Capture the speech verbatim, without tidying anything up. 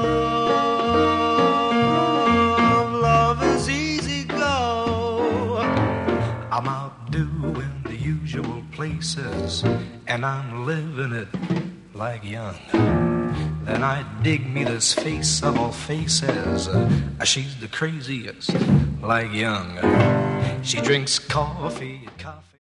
Love is easy go. I'm out doing the usual places, and I'm living it like young. Then I dig me this face of all faces. Uh, she's the craziest, like young. She drinks coffee, coffee.